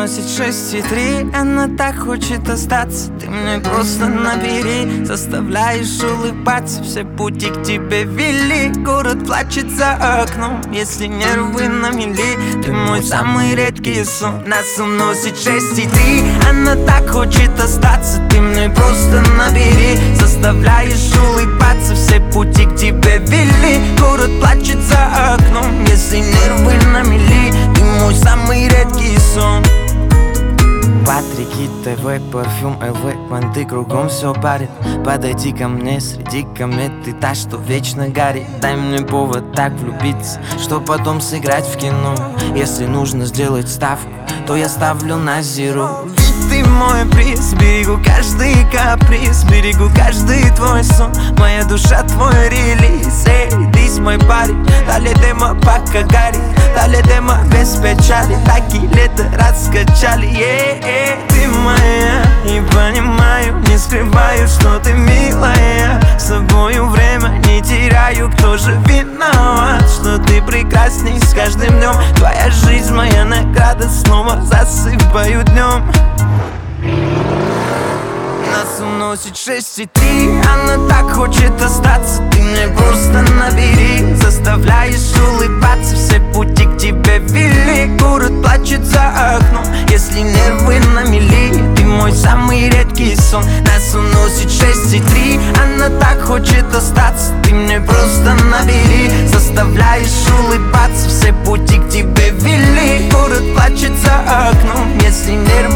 носит 6,3. Она так хочет остаться, ты мне просто набери. Заставляешь улыбаться, все пути к тебе вели. Город плачет за окном, если нервы на мели. Ты мой самый редкий сон, нас уносит 6,3. Она так хочет остаться, ты мне просто набери. Заставляешь улыбаться, все пути к тебе вели. Город плачет за окном, если нервы на мели. Ты мой самый редкий сон. Патрики, ТВ, парфюм, ЛВ, понты кругом все парит. Подойди ко мне, среди комет ты та, что вечно горит. Дай мне повод так влюбиться, что потом сыграть в кино. Если нужно сделать ставку, то я ставлю на зеро. Ведь ты мой приз, берегу каждый каприз, берегу каждый твой сон. Моя душа твой релиз, эй, ты мой парень. Дали демо пока горит, дали демо без печали. Такие лето раскачали, ты моя. И понимаю, не скрываю, что ты милая. С тобою время не теряю, кто же виноват, что ты прекрасней с каждым днем. Твоя жизнь, моя награда, снова засыпаю днем. Нас уносит 6,3. Она так хочет остаться, ты мне просто набери. Заставляешь улыбаться, все пути к тебе вели. Город плачет за окном, если нервы на мели. Ты мой самый редкий сон, нас уносит 6,3. Она так хочет остаться, ты мне просто набери. Заставляешь улыбаться, все пути к тебе вели. Город плачет за окном, если нервы